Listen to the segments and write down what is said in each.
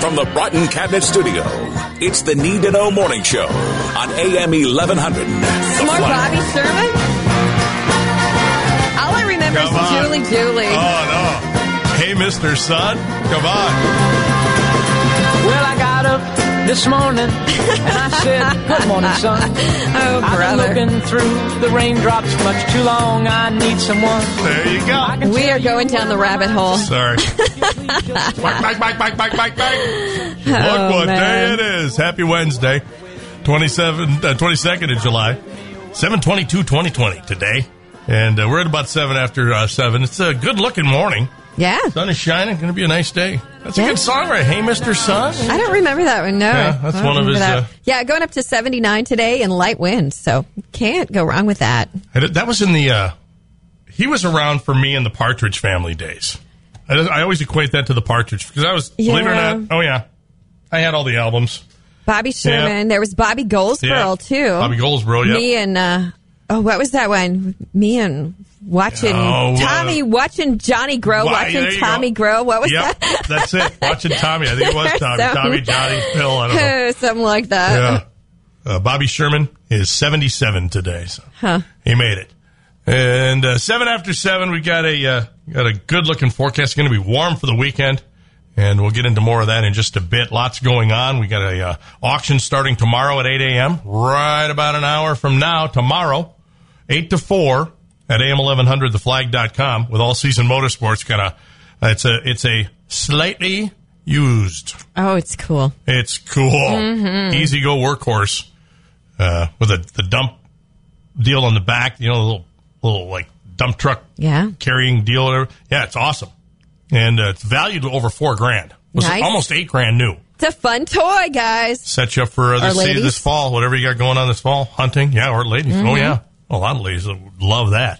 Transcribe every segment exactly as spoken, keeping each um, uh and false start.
From the Broughton Cabinet Studio, it's the Need to Know Morning Show on A M eleven hundred. Some more Bobby Sherman? All I remember Come is on. Julie Dooley. Oh, no. Hey, Mister Sun. Come on. Well, I got up this morning and I said, good morning, son. Oh, I've brother. been looking through the raindrops much too long. I need someone. There you go. We are going down the rabbit hole. Sorry. Bike, bike, bike, bike, bike, bike. Oh, Look what man. day it is. Happy Wednesday, twenty-seventh, uh, twenty-second of July, seven twenty-two twenty twenty today. And uh, we're at about seven after uh, seven. It's a good-looking morning. Yeah. Sun is shining. Going to be a nice day. That's a Yeah. good song, right? Hey, Mister Sun. I don't remember that one, no. Yeah, that's I don't one of remember his, that. uh, yeah, going up to seventy-nine today and light winds, so can't go wrong with that. That was in the, uh, he was around for me in the Partridge Family days. I, I always equate that to the Partridge because I was, believe it or Yeah. not, oh yeah, I had all the albums. Bobby Sherman. Yeah. There was Bobby Goldsboro, Yeah. too. Bobby Goldsboro, yeah. Me and, uh, oh, what was that one? Me and watching Oh, uh, Tommy, watching Johnny Grow, Why, there watching you Tommy go. Grow. What was Yep, that? that's it. Watching Tommy. I think it was Tommy. Some- Tommy, Johnny, Phil, I don't know. Something like that. Yeah. Uh, Bobby Sherman is seventy-seven today, so Huh. he made it. And uh, seven after seven, we got a uh, got a good looking forecast. It's going to be warm for the weekend, and we'll get into more of that in just a bit. Lots going on. We got a uh, auction starting tomorrow at eight a.m. Right about an hour from now, tomorrow, eight to four at A M eleven hundred the flag dot com with All Season Motorsports. Kind of, it's a it's a slightly used. Oh, it's cool. It's cool. Mm-hmm. Easy go workhorse uh, with a the dump deal on the back. You know, the little little like dump truck Yeah. carrying deal. Whatever. Yeah, it's awesome, and uh, it's valued to over four grand. It was Nice. almost eight grand new. It's a fun toy, guys. Set you up for uh, Or this, ladies. this fall. Whatever you got going on this fall, hunting. Yeah, or ladies. Mm-hmm. Oh yeah, a lot of ladies would love that.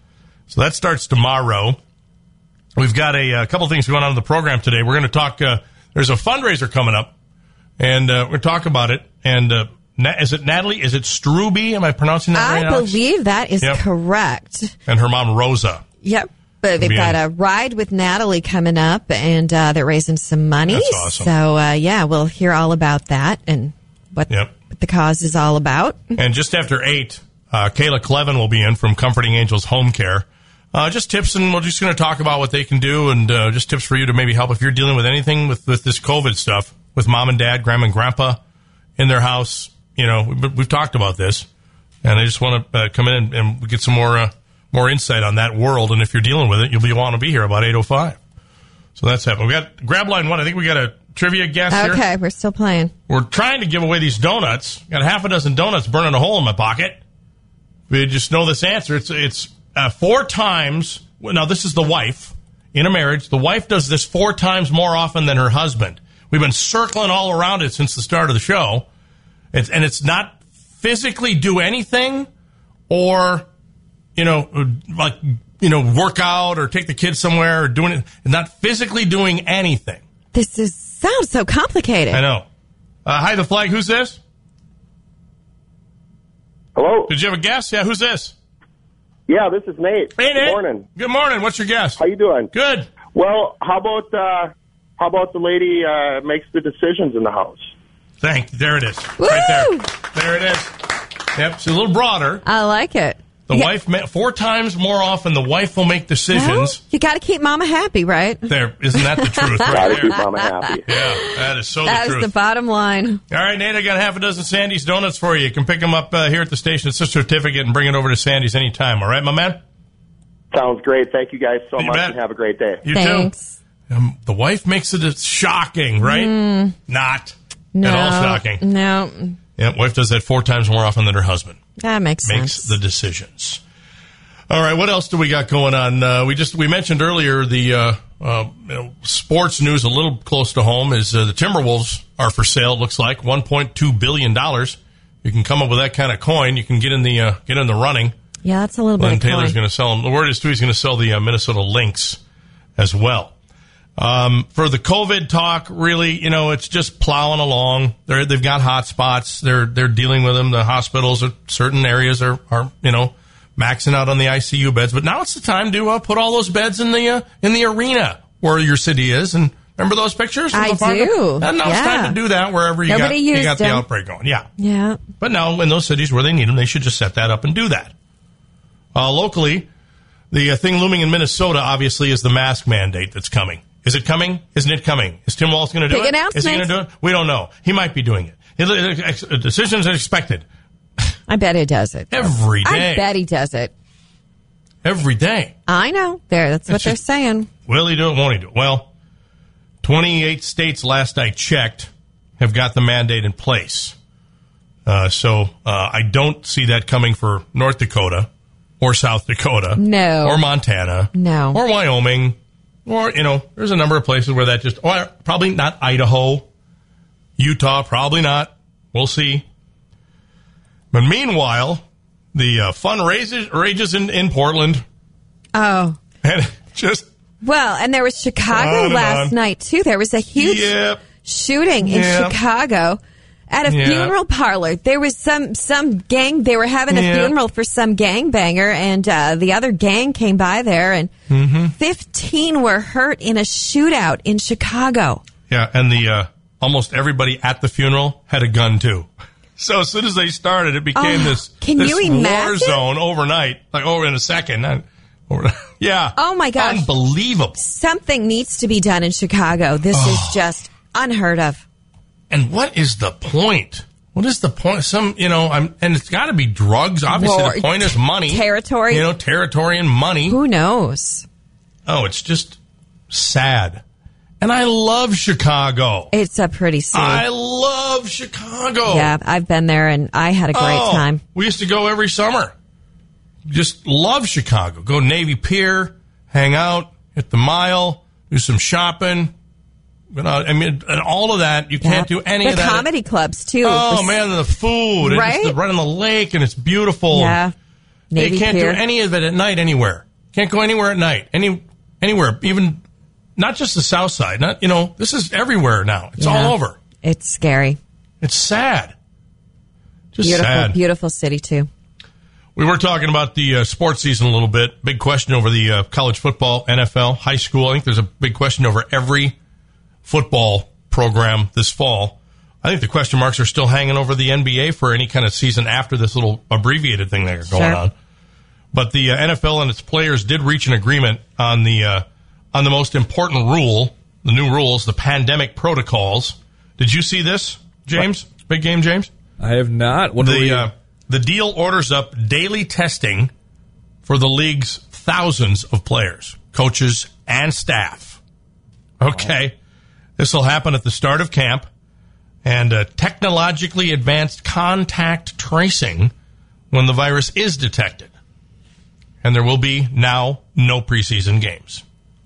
So that starts tomorrow. We've got a, a couple things going on in the program today. We're going to talk. Uh, there's a fundraiser coming up, and uh, we're going to talk about it. And uh, Na- is it Natalie? Is it Struby? Am I pronouncing that I right? Alex? believe that is Yep. correct. And her mom Rosa. Yep. But they've Be got in- a ride with Natalie coming up, and uh, they're raising some money. That's awesome. So, uh, yeah, we'll hear all about that and what, Yep. what the cause is all about. And just after eight, uh, Kayla Clevin will be in from Comforting Angels Home Care. Uh, just tips, and we're just going to talk about what they can do, and uh, just tips for you to maybe help if you're dealing with anything with, with this COVID stuff, with mom and dad, grandma and grandpa in their house. You know, we've, we've talked about this, and I just want to uh, come in and, and get some more uh, more insight on that world. And if you're dealing with it, you'll be wanting to be here about eight oh five. So that's happening. We got grab line one. I think we got a trivia guest here. Okay, we're still playing. We're trying to give away these donuts. Got a half a dozen donuts burning a hole in my pocket. We just know this answer. It's it's uh, four times. Well, now, this is the wife in a marriage. The wife does this four times more often than her husband. We've been circling all around it since the start of the show. It's, and it's not physically do anything or, you know, like, you know, work out or take the kids somewhere or doing it. Not physically doing anything. This is sounds so complicated. I know. Uh, hi, the flag. Who's this? Hello? Did you have a guess? Yeah, who's this? Yeah, this is Nate. Hey, Good Nate. morning. Good morning. What's your guess? How you doing? Good. Well, how about uh, how about the lady uh, makes the decisions in the house? Thank you. There it is. Woo! Right there. There it is. Yep. It's a little broader. I like it. The Yeah. wife, ma- four times more often, the wife will make Well, decisions. you got to keep Mama happy, right? There. Isn't that the truth? Gotta Right keep there. Mama happy. Yeah, that is so That the is truth. the bottom line. All right, Nate, I got half a dozen Sandy's donuts for you. You can pick them up uh, here at the station. It's a certificate and bring it over to Sandy's anytime. All right, my man? Sounds great. Thank you guys so You much, bet. and have a great day. You Thanks. too. Um, the wife makes it it's shocking, right? Not No, at all shocking. No, Yeah, wife does that four times more often than her husband. that makes, Makes sense. the decisions. All right, what else do we got going on? Uh, we just we mentioned earlier the uh, uh, you know, sports news a little close to home is uh, the Timberwolves are for sale. It looks like one point two billion dollars. You can come up with that kind of coin. You can get in the uh, get in the running. Yeah, that's a little Glenn bit of Taylor's coin. going to sell them. The word is too he's going to sell the uh, Minnesota Lynx as well. Um, for the COVID talk, really, you know, it's just plowing along. They're, they've got hot spots. They're they're dealing with them. The hospitals, are, certain areas are, are you know maxing out on the I C U beds. But now it's the time to uh, put all those beds in the uh, in the arena where your city is and Remember those pictures? Of I the Fargo? do. And now Yeah. it's time to do that wherever you Nobody got, you used got the them. outbreak going. Yeah. Yeah. But now, in those cities where they need them, they should just set that up and do that. Uh, locally, the uh, thing looming in Minnesota, obviously, is the mask mandate that's coming. Is it coming? Isn't it coming? Is Tim Walz going to do Big it? Is he going to announcement. do it? We don't know. He might be doing it. It- it- ex- Decisions are expected I bet he does it. every day. I bet he does it. Every day. I know. There, that's what It's they're just- saying. Will he do it? Won't he do it? Well, twenty-eight states, last I checked, have got the mandate in place. Uh, so uh, I don't see that coming for North Dakota or South Dakota. No. Or Montana. No. Or Wyoming. Or, you know, there's a number of places where that just, or probably not Idaho. Utah, probably not. We'll see. But meanwhile, the uh, fun rages, rages in, in Portland. Oh. And just, Well, and there was Chicago On and last on. night, too. There was a huge yep. shooting in Yep. Chicago at a Yep. funeral parlor. There was some some gang. They were having a Yep. funeral for some gangbanger, and uh, the other gang came by there, and Mm-hmm. fifteen were hurt in a shootout in Chicago. Yeah, and the uh, almost everybody at the funeral had a gun too. So as soon as they started, it became Oh, this, can this you war imagine? zone overnight, like over in a second. Not over, yeah. Oh, my gosh. Unbelievable. Something needs to be done in Chicago. This Oh. is just unheard of. And what is the point? What is the point? Some, you know, I'm, and it's got to be drugs. Obviously, War- the point is money, territory. You know, territory and money. Who knows? Oh, it's just sad. And I love Chicago. It's a pretty city. I love Chicago. Yeah, I've been there, and I had a great Oh, time. We used to go every summer. Just love Chicago. Go Navy Pier, hang out at the Mile, do some shopping. You know, I mean, and all of that, you can't Yeah. do any the of that. comedy clubs, too. Oh, The- man, the food. And Right? just the, right on the lake, and it's beautiful. Yeah. Navy you can't Pier. do any of it at night anywhere. Can't go anywhere at night. Any Anywhere. Even, not just the south side. Not, you know, this is everywhere now. It's Yeah. all over. It's scary. It's sad. Just Beautiful, sad. beautiful city, too. We were talking about the uh, sports season a little bit. Big question over the uh, college football, N F L, high school. I think there's a big question over every football program this fall. I think the question marks are still hanging over the N B A for any kind of season after this little abbreviated thing that are going Sure. on. But the uh, N F L and its players did reach an agreement on the uh, on the most important rule, the new rules, the pandemic protocols. Did you see this, James? Big game, James? I have not. What do The we? uh, the deal orders up daily testing for the league's thousands of players, coaches, and staff. Okay. This will happen at the start of camp, and uh, technologically advanced contact tracing when the virus is detected. And there will be now no preseason games.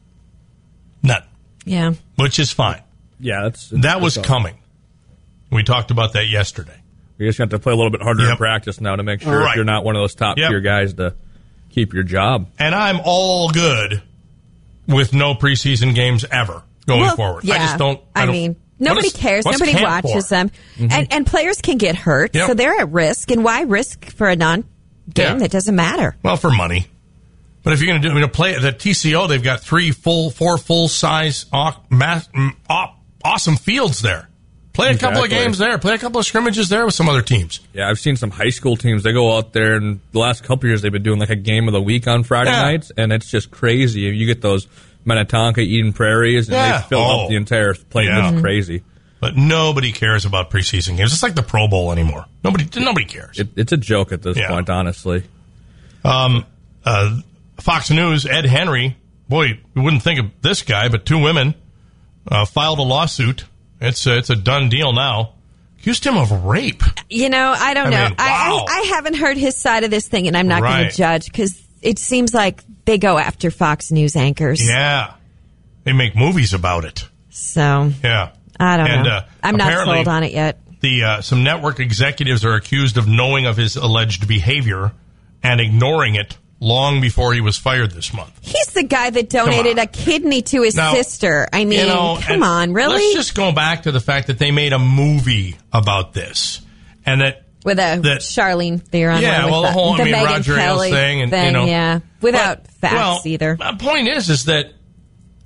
None. Yeah. Which is fine. yeah, that's That was that's coming. We talked about that yesterday. You just have to play a little bit harder Yep. in practice now to make sure Right. if you're not one of those top Yep. tier guys to keep your job. And I'm all good with no preseason games ever going Well, forward. Yeah. I just don't. I, I don't- mean, what nobody is- cares. what's Nobody camp watches for? them. And, and players can get hurt, Yep. so they're at risk. And why risk for a non game Yeah. that doesn't matter? Well, for money. But if you're going to do, I mean, play at the T C O, they've got three full, four full size, aw- mass, mm, aw- awesome fields there. Play a couple of Exactly. games there. Play a couple of scrimmages there with some other teams. Yeah, I've seen some high school teams. They go out there, and the last couple of years they've been doing like a game of the week on Friday Yeah. nights, and it's just crazy. You get those Minnetonka, Eden Prairies, and Yeah. they fill Oh. up the entire place. Yeah. It's crazy. But nobody cares about preseason games. It's like the Pro Bowl anymore. Nobody, nobody cares. It, it's a joke at this Yeah. point, honestly. Um, uh, Fox News, Ed Henry, boy, we wouldn't think of this guy, but two women uh, filed a lawsuit. It's a, it's a done deal now. Accused him of rape. You know, I don't I know. mean, I, wow. I, I haven't heard his side of this thing, and I'm not going Right. to judge because it seems like they go after Fox News anchors. Yeah. They make movies about it. So Yeah. I don't And, know. uh, I'm not apparently- sold on it yet. The uh, some network executives are accused of knowing of his alleged behavior and ignoring it long before he was fired this month. He's the guy that donated on. a kidney to his Now, sister. I mean, You know, come and on, really? Let's just go back to the fact that they made a movie about this, and that with a that- Charlene Theron. yeah, one with well, the the, whole I the mean, Megyn Roger Ailes Kelly thing, and you know, yeah, without but- facts well, either. My point is, is that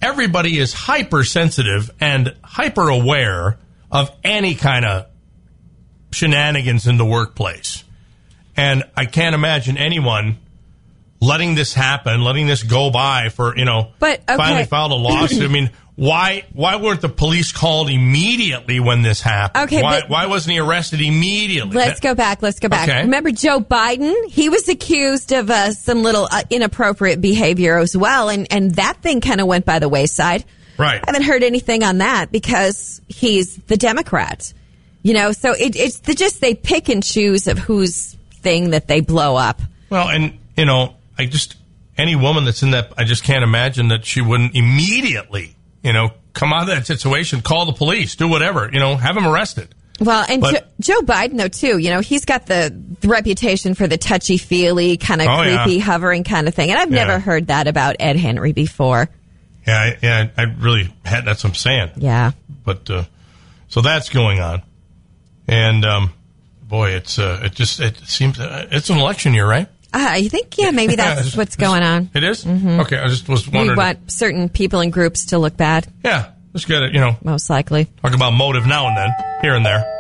everybody is hypersensitive and hyper aware of any kind of shenanigans in the workplace. And I can't imagine anyone letting this happen, letting this go by for, you know, but, okay. finally filed a lawsuit. I mean, why why weren't the police called immediately when this happened? Okay, why, but, why wasn't he arrested immediately? Let's go back. Let's go back. Okay. Remember Joe Biden? He was accused of uh, some little uh, inappropriate behavior as well, and, and that thing kind of went by the wayside. Right. I haven't heard anything on that because he's the Democrat. You know, so it, it's the, just they pick and choose of whose thing that they blow up. Well, and, you know, I just, any woman that's in that, I just can't imagine that she wouldn't immediately, you know, come out of that situation, call the police, do whatever, you know, have him arrested. Well, and But- jo- Joe Biden, though, too, you know, he's got the, the reputation for the touchy-feely, kind of Oh, creepy, yeah. hovering kind of thing. And I've Yeah. never heard that about Ed Henry before. Yeah, I, yeah, I really had, that's what I'm saying. Yeah. But, uh, so that's going on. And, um, boy, it's, uh, it just, it seems, uh, it's an election year, right? Uh, I think, yeah, maybe that's it's- what's going on. It is? Mm-hmm. Okay, I just was We wondering. want certain people and groups to look bad, Yeah, just get it, you know, most likely. talk about motive now and then, here and there.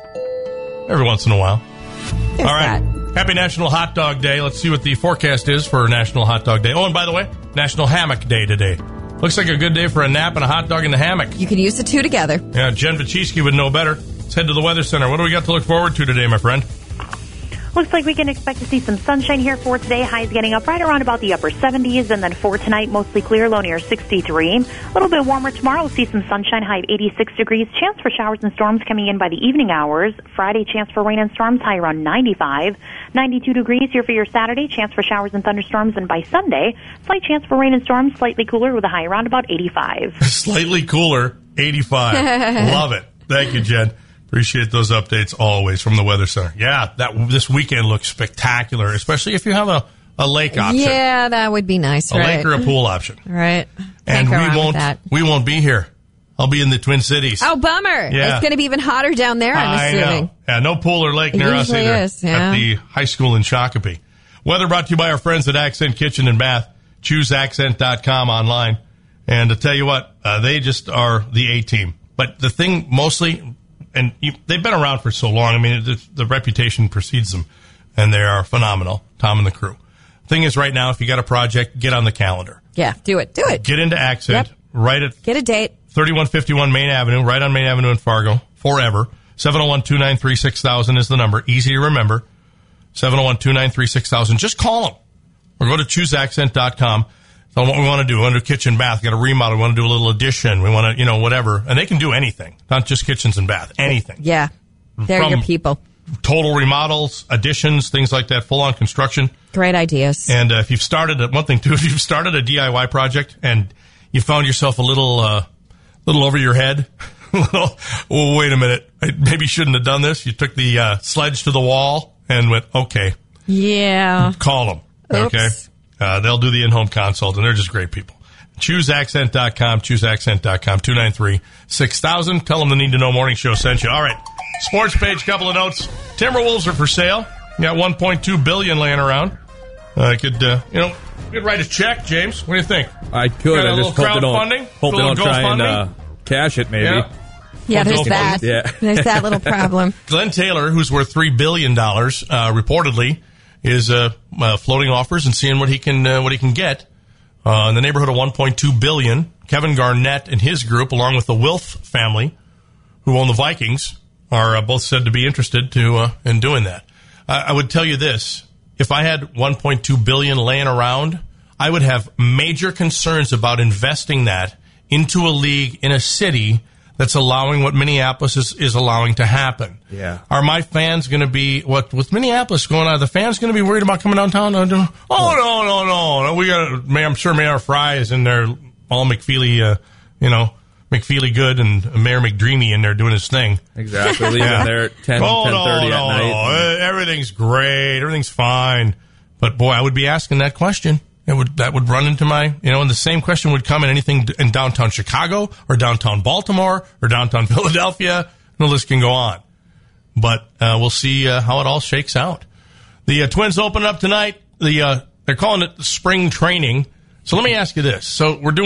Every once in a while. There's All right. that. Happy National Hot Dog Day. Let's see what the forecast is for National Hot Dog Day. Oh, and by the way, National Hammock Day today. Looks like a good day for a nap and a hot dog in the hammock. You could use the two together. Yeah, Jen Vichiski would know better. Let's head to the Weather Center. What do we got to look forward to today, my friend? Looks like we can expect to see some sunshine here for today. Highs getting up right around about the upper seventies. And then for tonight, mostly clear, low near sixty-three. A little bit warmer tomorrow. We'll see some sunshine, high of eighty-six degrees. Chance for showers and storms coming in by the evening hours. Friday, chance for rain and storms, high around ninety-five. ninety-two degrees here for your Saturday. Chance for showers and thunderstorms. And by Sunday, slight chance for rain and storms, slightly cooler with a high around about eighty-five. Slightly cooler, eighty-five. Love it. Thank you, Jen. Appreciate those updates always from the Weather Center. Yeah, that this weekend looks spectacular, especially if you have a, a lake option. Yeah, that would be nice, a right? lake or a pool option. Right. And Can't go wrong we with won't that. we won't be here. I'll be in the Twin Cities. Oh, bummer. Yeah. It's going to be even hotter down there, I'm I assuming. know. Yeah, no pool or lake It near us usually either. is, yeah. At the high school in Shakopee. Weather brought to you by our friends at Accent Kitchen and Bath. Choose accent dot com online. And to tell you what, uh, they just are the A-team. But the thing mostly, and you, they've been around for so long, I mean, the, the reputation precedes them. And they are phenomenal, Tom and the crew. Thing is, right now, if you got a project, get on the calendar. Yeah, do it. Do it. Get into Accent. Yep. Right at Get a date. thirty-one fifty-one Main Avenue, right on Main Avenue in Fargo, forever. seven oh one, two nine three, six thousand is the number. Easy to remember. seven oh one, two nine three, six thousand. Just call them. Or go to choose accent dot com. So what we want to do, we want to do kitchen, bath, got a remodel, we want to do a little addition, we want to, you know, whatever. And they can do anything. Not just kitchens and bath. Anything. Yeah. They're From- your people. Total remodels, additions, things like that, full-on construction. Great ideas. And uh, if you've started, a, one thing too, if you've started a D I Y project and you found yourself a little, uh, little over your head, little, oh, wait a minute, I maybe shouldn't have done this. You took the uh, sledge to the wall and went, okay, Yeah. call them. Oops. Okay, uh, they'll do the in-home consult, and they're just great people. choose accent dot com, choose accent dot com, two nine three, six thousand. Tell them the Need to Know Morning Show sent you. All right, sports page, couple of notes. Timberwolves are for sale. You got one point two billion dollars laying around. I uh, could, uh, you know, you could write a check, James. What do you think? I could. Got a I little just hope they don't, crowdfunding? hope they Little don't try and GoFundMe? uh, cash it, maybe. Yeah. Yeah, there's Well, that. yeah. There's that little problem. Glenn Taylor, who's worth three billion dollars, uh, reportedly, is uh, uh, floating offers and seeing what he can uh, what he can get uh, in the neighborhood of one point two billion dollars. Kevin Garnett and his group, along with the Wilf family, who own the Vikings, are uh, both said to be interested to uh, in doing that. Uh, I would tell you this: if I had one point two billion dollars laying around, I would have major concerns about investing that into a league in a city that's allowing what Minneapolis is, is allowing to happen. Yeah. Are my fans going to be, what with Minneapolis going on, are the fans going to be worried about coming downtown? Oh, no, no, no, no. We got, I'm sure Mayor Fry is in there, all McFeely, uh, you know, McFeely good and Mayor McDreamy in there doing his thing. Exactly. Leaving Yeah. there at ten, Oh, ten thirty no, at no, night. no. Uh, Everything's great. Everything's fine. But boy, I would be asking that question. It would that would run into my, you know, and the same question would come in anything in downtown Chicago or downtown Baltimore or downtown Philadelphia. The list can go on. But uh, we'll see uh, how it all shakes out. The uh, Twins open up tonight. The uh, they're calling it the spring training. So let me ask you this. So we're doing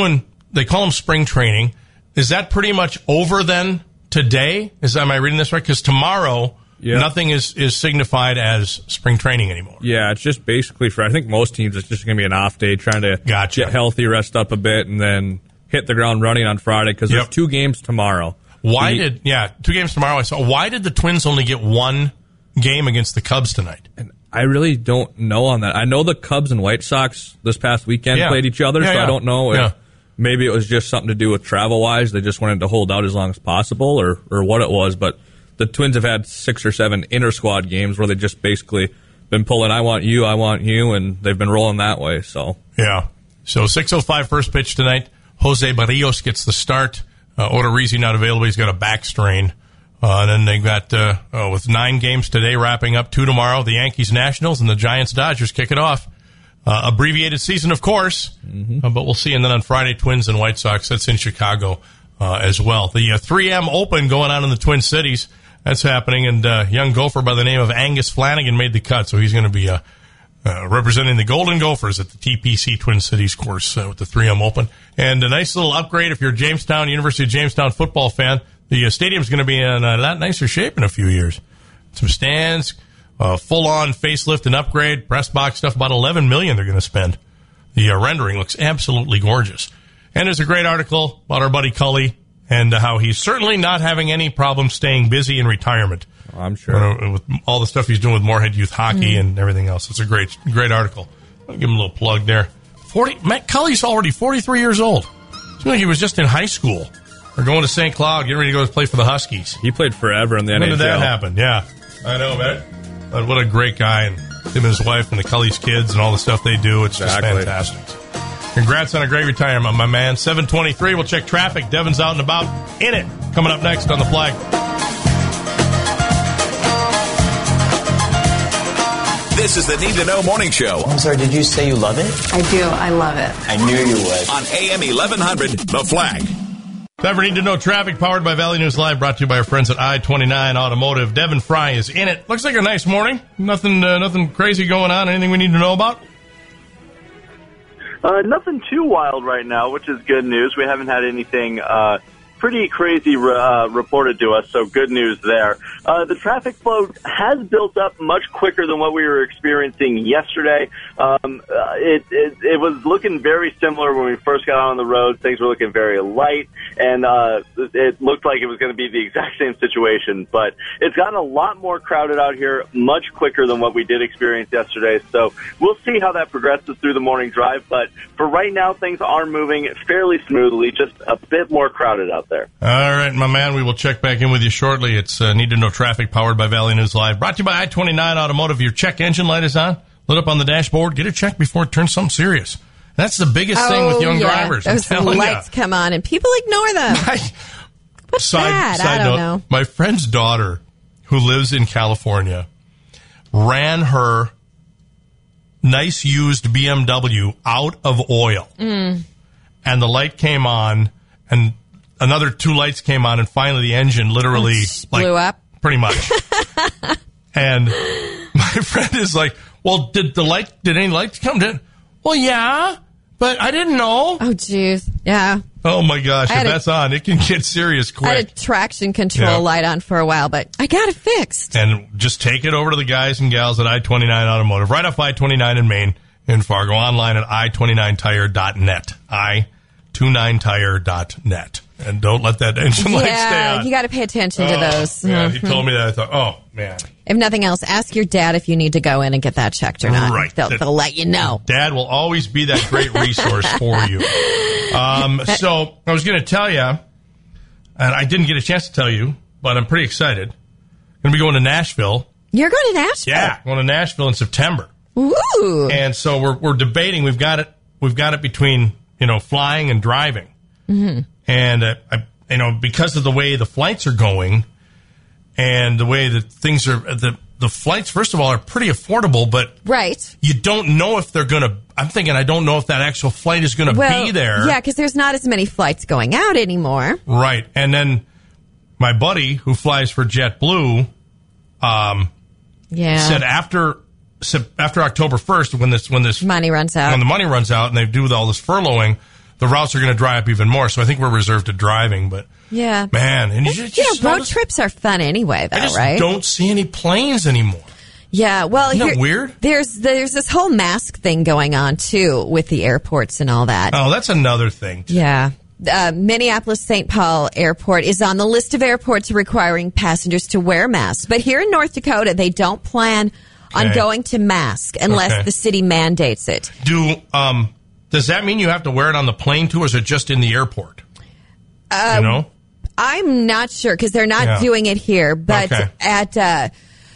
they call them spring training. Is that pretty much over then today? Is am I reading this right? Because tomorrow, yeah. nothing is, is signified as spring training anymore. Yeah, it's just basically for, I think most teams, it's just going to be an off day, trying to gotcha. get healthy, rest up a bit, and then hit the ground running on Friday, because yep. there's two games tomorrow. Why the, did, yeah, two games tomorrow I saw. Why did the Twins only get one game against the Cubs tonight? And I really don't know on that. I know the Cubs and White Sox this past weekend yeah. played each other, yeah, so yeah. I don't know if yeah. maybe it was just something to do with travel-wise. They just wanted to hold out as long as possible, or, or what it was. But the Twins have had six or seven inter-squad games where they just basically been pulling, I want you, I want you, and they've been rolling that way. So yeah. So six oh five first pitch tonight. Jose Barrios gets the start. Uh, Odorizzi not available. He's got a back strain. Uh, and then they got, uh, oh, with nine games today wrapping up, two tomorrow, the Yankees Nationals and the Giants Dodgers kick it off. Uh, abbreviated season, of course, mm-hmm. uh, but we'll see. And then on Friday, Twins and White Sox. That's in Chicago uh, as well. The uh, three M Open going on in the Twin Cities. That's happening. And uh, young Gopher by the name of Angus Flanagan made the cut, so he's going to be uh, uh, representing the Golden Gophers at the T P C Twin Cities course uh, with the three M Open. And a nice little upgrade if you're a Jamestown, University of Jamestown football fan. The uh, stadium's going to be in a lot nicer shape in a few years. Some stands, uh, full-on facelift and upgrade, press box stuff, about eleven million dollars they're going to spend. The uh, rendering looks absolutely gorgeous. And there's a great article about our buddy Cully and uh, how he's certainly not having any problem staying busy in retirement. Oh, I'm sure. Uh, with all the stuff he's doing with Moorhead Youth Hockey mm. and everything else. It's a great great article. I'll give him a little plug there. forty Matt Cully's already forty-three years old. Seems like he was just in high school. Or going to Saint Cloud, getting ready to go play for the Huskies. He played forever in the when N H L. When did that happen? Yeah. I know, man. But what a great guy. And him and his wife and the Cully's kids and all the stuff they do. It's exactly. just fantastic. Congrats on a great retirement, my man. seven twenty-three, we'll check traffic. Devin's out and about. In it. Coming up next on The Flag. This is the Need to Know Morning Show. I'm sorry, did you say you love it? I do. I love it. I knew you would. On A M eleven hundred, The Flag. Time for Need to Know Traffic, powered by Valley News Live, brought to you by our friends at I twenty-nine Automotive. Devin Fry is in it. Looks like a nice morning. Nothing uh, nothing crazy going on. Anything we need to know about? Uh, nothing too wild right now, which is good news. We haven't had anything uh, pretty crazy uh, reported to us, so good news there. Uh, the traffic flow has built up much quicker than what we were experiencing yesterday. Um, uh, it, it, it was looking very similar when we first got on the road. Things were looking very light, and uh, it looked like it was going to be the exact same situation. But it's gotten a lot more crowded out here, much quicker than what we did experience yesterday. So we'll see how that progresses through the morning drive. But for right now, things are moving fairly smoothly, just a bit more crowded out there. All right, my man. We will check back in with you shortly. It's uh, Need to Know Traffic, powered by Valley News Live. Brought to you by I twenty-nine Automotive. Your check engine light is on. Lit up on the dashboard. Get it checked before it turns something serious. That's the biggest oh, thing with young yeah. drivers. Those I'm telling lights you. come on and people ignore them. What's side, that? Side I don't note, know. My friend's daughter, who lives in California, ran her nice used B M W out of oil. Mm. And the light came on, and another two lights came on, and finally the engine literally like, blew up. Pretty much. And my friend is like, well, did the light, did any lights come in? Well, yeah, but I didn't know. Oh, jeez. Yeah. Oh, my gosh. If a, that's on, it can get serious quick. I had a traction control yeah. light on for a while, but I got it fixed. And just take it over to the guys and gals at I twenty-nine Automotive, right off I twenty-nine in Maine, in Fargo, online at i twenty-nine tire dot net. i twenty-nine tire dot net. And don't let that engine light stay Yeah, on. you got to pay attention to oh, those. Yeah, mm-hmm. he told me that. I thought, oh, man. If nothing else, ask your dad if you need to go in and get that checked or not. Right. They'll, they'll let you know. Dad will always be that great resource for you. Um, so I was going to tell you, and I didn't get a chance to tell you, but I'm pretty excited. Going to be going to Nashville. You're going to Nashville? Yeah, going to Nashville in September. Ooh. And so we're we're debating. We've got it. We've got it between you know flying and driving. Mm-hmm. And uh, I, you know because of the way the flights are going, and the way that things are, the the flights first of all are pretty affordable, but right. you don't know if they're going to. I'm thinking I don't know if that actual flight is going to well, be there. Yeah, because there's not as many flights going out anymore. Right, and then my buddy who flies for JetBlue, um, yeah, said after after October first, when this when this money runs out, when the money runs out, and they do all this furloughing, the routes are going to dry up even more. So I think we're reserved to driving. But Yeah. man, and you just, Yeah, just road notice- trips are fun anyway, though, I just right? don't see any planes anymore. Yeah, well, Isn't that here- weird? There's there's this whole mask thing going on too with the airports and all that. Oh, that's another thing. Yeah. Uh, Minneapolis Saint Paul Airport is on the list of airports requiring passengers to wear masks. But here in North Dakota, they don't plan on Okay. going to mask unless Okay. the city mandates it. Do um, does that mean you have to wear it on the plane too, or is it just in the airport? Uh, you know, I'm not sure because they're not Yeah. doing it here. But Okay. at, uh,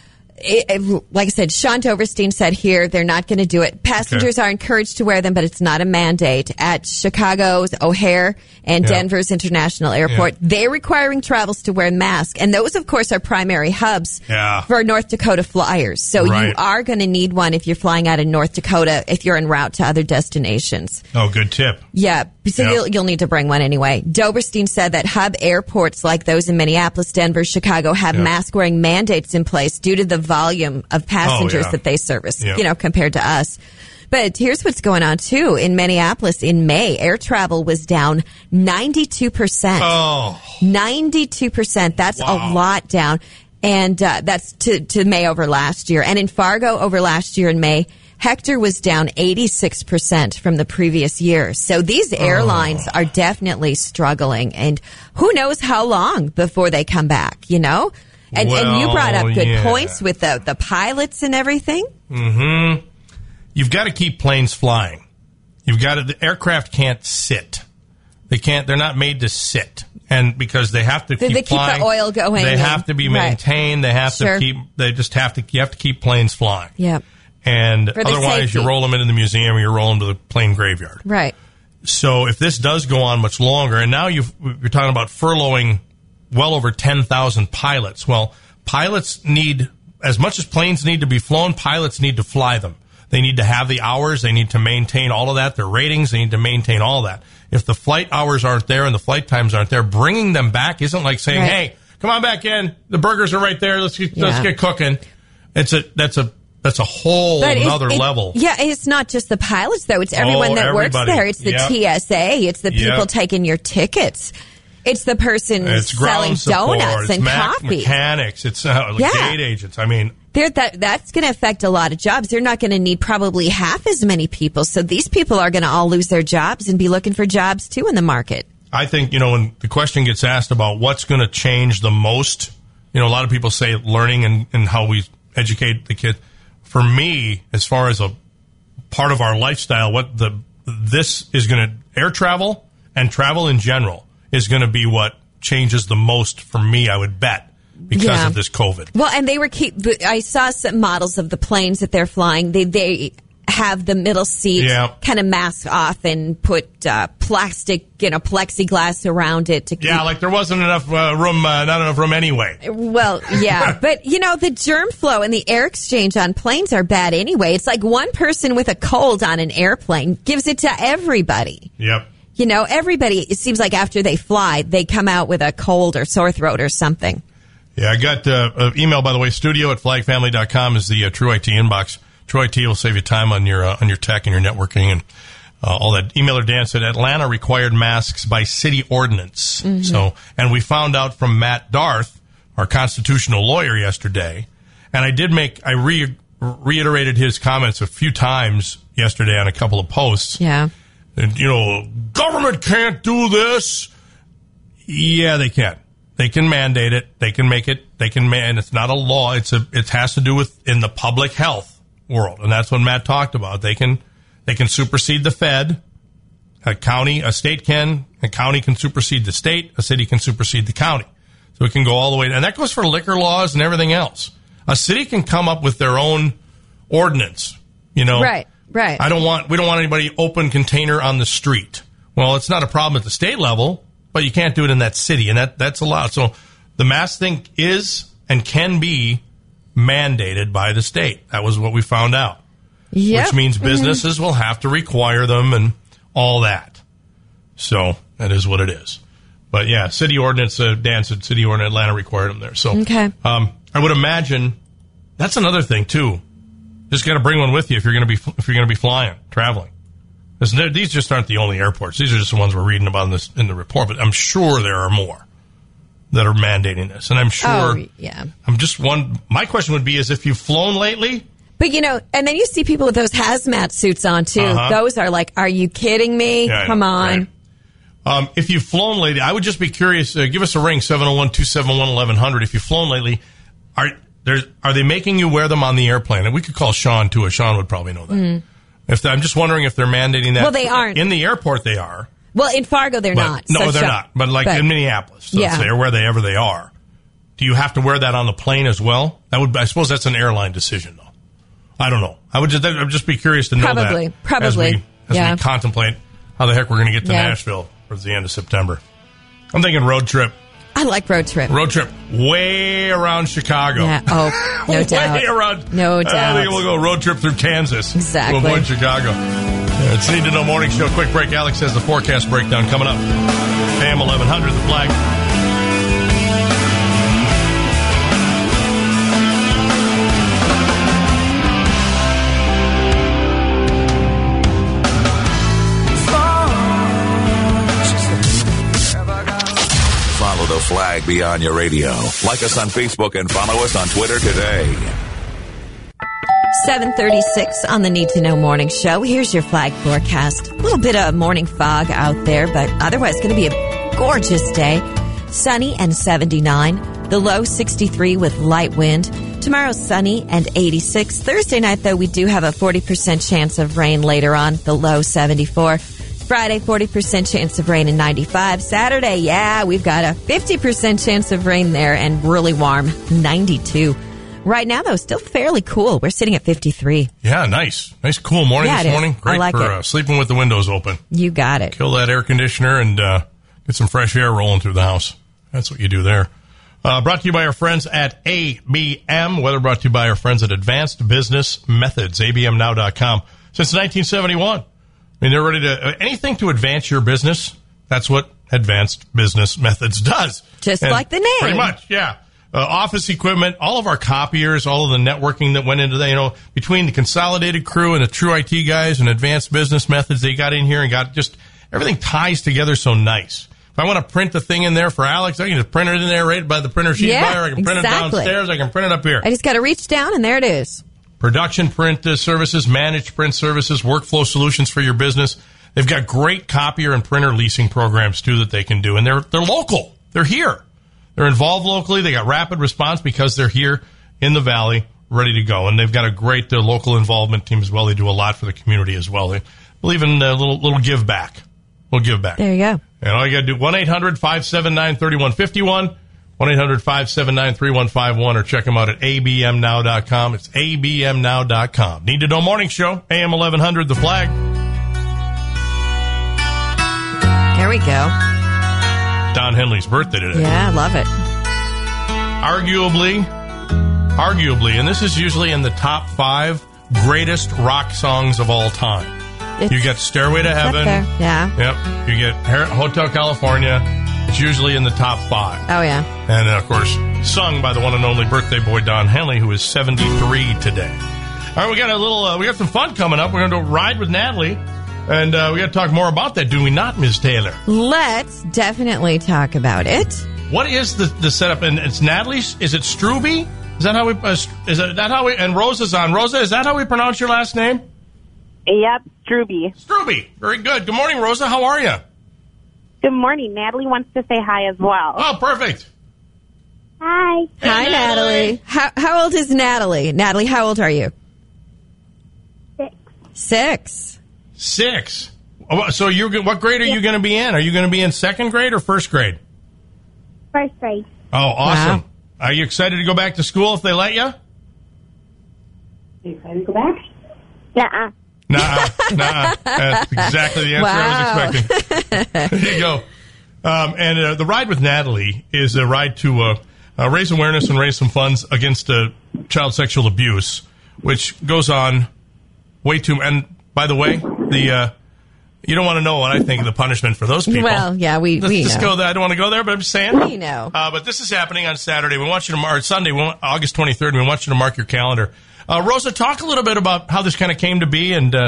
it, it- like I said, Sean Doverstein said here they're not going to do it. Passengers Okay. are encouraged to wear them, but it's not a mandate. At Chicago's O'Hare and Yeah. Denver's International Airport, Yeah. they're requiring travels to wear masks. And those, of course, are primary hubs Yeah. for North Dakota flyers. So you Right. are going to need one if you're flying out of North Dakota if you're en route to other destinations. oh, good tip. Yeah, so Yep. you'll, you'll need to bring one anyway. Doberstein said that hub airports like those in Minneapolis, Denver, Chicago have Yep. mask-wearing mandates in place due to the volume of passengers Oh, yeah. that they service, Yep. you know, compared to us. But here's what's going on, too. In Minneapolis, in May, air travel was down ninety-two percent. Oh, ninety-two percent. That's Wow. a lot down. And uh, that's to, to May over last year. And in Fargo over last year in May, Hector was down eighty-six percent from the previous year. So these airlines Oh. are definitely struggling. And who knows how long before they come back, you know? And, and you brought up Well, good yeah. points with the, the pilots and everything. mm-hmm. You've got to keep planes flying. You've got to. The aircraft can't sit. They can't. They're not made to sit. And because they have to They- keep they keep the flying, oil going They and- have to be right. maintained. They have Sure. to keep. They just have to. You have to keep planes flying. Yeah. And For their otherwise, safety. you roll them into the museum or you roll them to the plane graveyard. Right. So if this does go on much longer, and now you've, you're talking about furloughing well over ten thousand pilots. Well, pilots need, as much as planes need to be flown, pilots need to fly them. They need to have the hours. They need to maintain all of that, their ratings. They need to maintain all that. If the flight hours aren't there and the flight times aren't there, bringing them back isn't like saying, Right. hey, come on back in. The burgers are right there. Let's get, let's Yeah. get cooking. It's a, that's a, that's a whole But it- another it- level. Yeah, it's not just the pilots, though. It's everyone Oh, that works everybody. there. It's the Yep. T S A. It's the people Yep. taking your tickets. It's the person It's selling ground support. donuts It's and mac- coffee. mechanics. It's uh, Yeah. gate agents. I mean, They're, that that's going to affect a lot of jobs. They're not going to need probably half as many people. So these people are going to all lose their jobs and be looking for jobs too in the market. I think, you know, when the question gets asked about what's going to change the most, you know, a lot of people say learning and, and how we educate the kids. For me, as far as a part of our lifestyle, what the this is going to, air travel and travel in general is going to be what changes the most for me, I would bet, because Yeah. of this COVID. Well, and they were keep. I saw some models of the planes that they're flying. They they have the middle seat Yeah. kind of masked off and put uh, plastic, you know, plexiglass around it to keep. Yeah, like there wasn't enough uh, room, uh, not enough room anyway. Well, yeah, but you know, the germ flow and the air exchange on planes are bad anyway. It's like one person with a cold on an airplane gives it to everybody. Yep. You know, everybody, it seems like after they fly, they come out with a cold or sore throat or something. Yeah, I got uh, an email, by the way, studio at flag family dot com is the uh, True I T inbox. True I T will save you time on your uh, on your tech and your networking and uh, all that. Emailer Dan said Atlanta required masks by city ordinance. Mm-hmm. So, and we found out from Matt Darth, our constitutional lawyer, yesterday, and I did make, I re- reiterated his comments a few times yesterday on a couple of posts. Yeah. And, you know, government can't do this. Yeah, they can. They can mandate it. They can make it. They can man. It's not a law. It's a. It has to do with in the public health world, and that's what Matt talked about. They can. They can supersede the Fed. A county, a state can. A county can supersede the state. A city can supersede the county. So it can go all the way. And that goes for liquor laws and everything else. A city can come up with their own ordinance. You know. Right. Right. I don't want. We don't want anybody open container on the street. Well, it's not a problem at the state level. But you can't do it in that city, and that, that's allowed. So the mask thing is and can be mandated by the state. That was what we found out. Yep. Which means businesses mm-hmm. will have to require them and all that. So that is what it is. But, yeah, city ordinance, uh, Dan said city ordinance, Atlanta required them there. So okay. um, I would imagine that's another thing, too. Just got to bring one with you if you're going to be if you're going to be flying, traveling. These just aren't the only airports. These are just the ones we're reading about in, this, in the report, but I'm sure there are more that are mandating this. And I'm sure. Oh, yeah. I'm just one. My question would be is if you've flown lately. But, you know, and then you see people with those hazmat suits on, too. Uh-huh. Those are like, are you kidding me? Yeah, Come on. Right. Um, if you've flown lately, I would just be curious. Uh, give us a ring, seven oh one, two seven one, eleven hundred. If you've flown lately, are there's, are they making you wear them on the airplane? And we could call Sean, too. Sean would probably know that. Mm. If I'm just wondering if they're mandating that. Well, they aren't. In the airport, they are. Well, in Fargo, they're but, not. No, so they're Sean, not. But like but, in Minneapolis, let's yeah. say, or wherever they are. Do you have to wear that on the plane as well? That would, I suppose that's an airline decision, though. I don't know. I would just, I'd just be curious to know probably, that. Probably, as we, as yeah. we contemplate how the heck we're going to get to yeah. Nashville towards the end of September. I'm thinking road trip. I like road trip. Road trip way around Chicago. Yeah. Oh, no doubt. Way around. No doubt. I think we'll go road trip through Kansas. Exactly. To avoid Chicago. Yeah, it's Need to Know Morning Show. Quick break. Alex has the forecast breakdown coming up. A M eleven hundred, the flag. Follow the flag beyond your radio. Like us on Facebook and follow us on Twitter today. seven thirty-six on the Need to Know Morning Show. Here's your flag forecast. A little bit of morning fog out there, but otherwise going to be a gorgeous day. Sunny and seventy-nine. The low sixty-three with light wind. Tomorrow sunny and eighty-six. Thursday night, though, we do have a forty percent chance of rain later on. The low seventy-four. Friday, forty percent chance of rain and ninety-five. Saturday, yeah, we've got a fifty percent chance of rain there and really warm, ninety-two. Right now, though, still fairly cool. We're sitting at fifty-three. Yeah, nice. Nice cool morning yeah, this morning. Great I like for it. Uh, sleeping with the windows open. You got it. Kill that air conditioner and uh, get some fresh air rolling through the house. That's what you do there. Uh, brought to you by our friends at A B M. Weather brought to you by our friends at Advanced Business Methods, A B M now dot com. Since nineteen seventy-one. I mean, they're ready to, uh, anything to advance your business, that's what Advanced Business Methods does. Just and like the name. Pretty much, yeah. Uh, office equipment, all of our copiers, all of the networking that went into that, you know, between the Consolidated crew and the True I T guys and Advanced Business Methods, they got in here and got just, everything ties together so nice. If I want to print the thing in there for Alex, I can just print it in there right by the printer sheet yeah, buyer. I can print exactly. it downstairs. I can print it up here. I just got to reach down and there it is. Production print uh, services, managed print services, workflow solutions for your business. They've got great copier and printer leasing programs, too, that they can do. And they're they're local. They're here. They're involved locally. They got rapid response because they're here in the Valley, ready to go. And they've got a great uh, local involvement team as well. They do a lot for the community as well. They believe in a little, little give back. Little give back. There you go. And all you got to do, one eight hundred five seven nine three one five one. one eight hundred five seven nine three one five one or check them out at A B M now dot com. It's A B M now dot com. Need to Know Morning Show, A M eleven hundred, the flag. There we go. Don Henley's birthday today. Yeah, I love it. Arguably, arguably, and this is usually in the top five greatest rock songs of all time. It's you get Stairway to Heaven. there. Yeah. Yep. You get Hotel California. It's usually in the top five. Oh, yeah. And, uh, of course, sung by the one and only birthday boy, Don Henley, who is seventy-three today. All right, we got a little, uh, we got some fun coming up. We're going to ride with Natalie, and uh, we got to talk more about that, do we not, Miz Taylor? Let's definitely talk about it. What is the, the setup? And it's Natalie's, is it Struby? Is that how we, uh, is that how we, and Rosa's on. Rosa, is that how we pronounce your last name? Yep, Struby. Struby. Very good. Good morning, Rosa. How are you? Good morning. Natalie wants to say hi as well. Oh, perfect. Hi. Hey, Hi, Natalie. Natalie. How how old is Natalie? Natalie, how old are you? Six. Six. Six. Oh, so you're what grade are you going to be in? Are you going to be in second grade or first grade? First grade. Oh, awesome. Wow. Are you excited to go back to school if they let you? You excited to go back? Nuh-uh. Nah, nah. That's exactly the answer Wow. I was expecting. There you go. Um, and uh, the Ride with Natalie is a ride to uh, uh, raise awareness and raise some funds against uh, child sexual abuse, which goes on way too. And by the way, the uh, you don't want to know what I think of the punishment for those people. Well, yeah, we, Let's we just know. go there. I don't want to go there, but I'm just saying. We know. Uh, but this is happening on Saturday. We want you to mark Sunday, we want, August twenty-third. We want you to mark your calendar. Uh, Rosa, talk a little bit about how this kind of came to be and uh,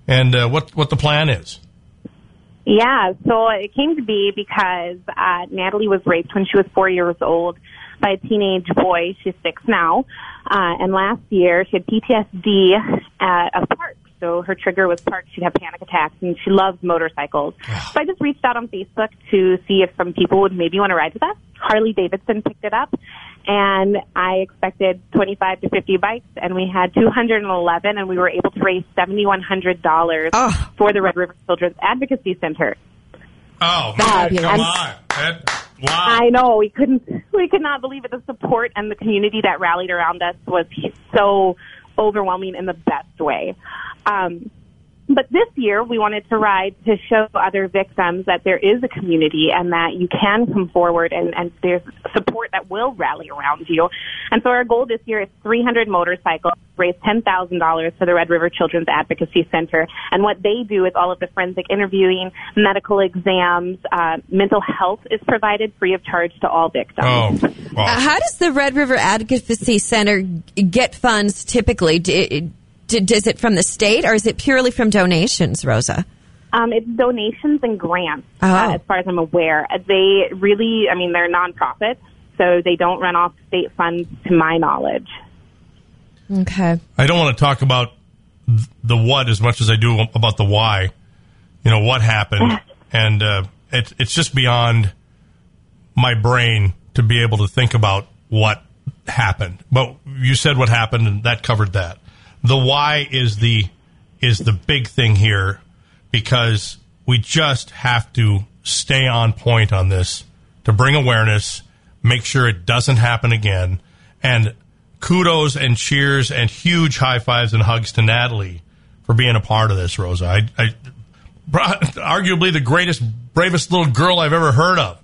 and uh, what what the plan is. Yeah, so it came to be because uh, Natalie was raped when she was four years old by a teenage boy. She's six now. Uh, and last year, she had P T S D at a park. So her trigger was parked. She'd have panic attacks, and she loves motorcycles. So I just reached out on Facebook to see if some people would maybe want to ride with us. Harley Davidson picked it up, and I expected twenty-five to fifty bikes, and we had two hundred eleven, and we were able to raise seven thousand one hundred dollars oh. for the Red River Children's Advocacy Center. Oh, man, come on. That, wow. I know. We couldn't, we could not believe it. The support and the community that rallied around us was so overwhelming in the best way. Um, but this year, we wanted to ride to show other victims that there is a community and that you can come forward and, and there's support that will rally around you. And so our goal this year is three hundred motorcycles, raise ten thousand dollars for the Red River Children's Advocacy Center. And what they do is all of the forensic interviewing, medical exams, uh, mental health is provided free of charge to all victims. Oh, wow. uh, how does the Red River Advocacy Center get funds typically? Do, Is it from the state or is it purely from donations, Rosa? Um, it's donations and grants, oh. uh, as far as I'm aware. They really, I mean, they're nonprofits, so they don't run off state funds to my knowledge. Okay. I don't want to talk about the what as much as I do about the why. You know, what happened. and uh, it, it's just beyond my brain to be able to think about what happened. But you said what happened, and that covered that. The why is the is the big thing here, because we just have to stay on point on this to bring awareness, make sure it doesn't happen again. And kudos and cheers and huge high fives and hugs to Natalie for being a part of this, Rosa. I, I arguably the greatest, bravest little girl I've ever heard of.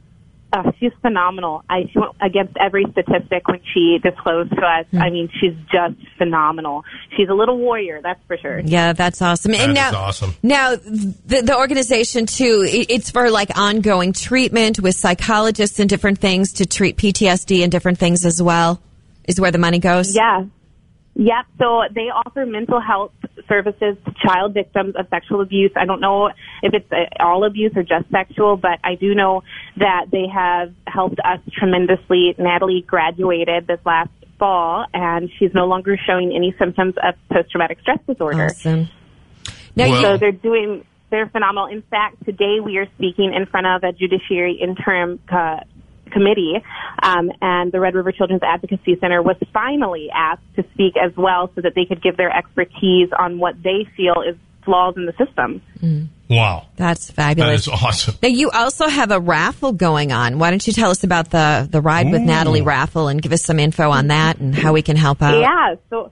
Uh, she's phenomenal. I, she went against every statistic when she disclosed to us. I mean, she's just phenomenal. She's a little warrior, that's for sure. Yeah, that's awesome. That and is now, awesome. Now, the, the organization, too, it, it's for, like, ongoing treatment with psychologists and different things to treat P T S D and different things as well, is where the money goes? Yeah. Yep. So they offer mental health services to child victims of sexual abuse. I don't know if it's all abuse or just sexual, but I do know that they have helped us tremendously. Natalie graduated this last fall, and she's no longer showing any symptoms of post-traumatic stress disorder. Awesome. Now, Well- so they're doing, they're phenomenal. In fact, today we are speaking in front of a judiciary interim uh, committee, um, and the Red River Children's Advocacy Center was finally asked to speak as well so that they could give their expertise on what they feel is flaws in the system. Mm. Wow. That's fabulous. That is awesome. Now, you also have a raffle going on. Why don't you tell us about the, the Ride with Ooh. Natalie raffle and give us some info on that and how we can help out? Yeah, so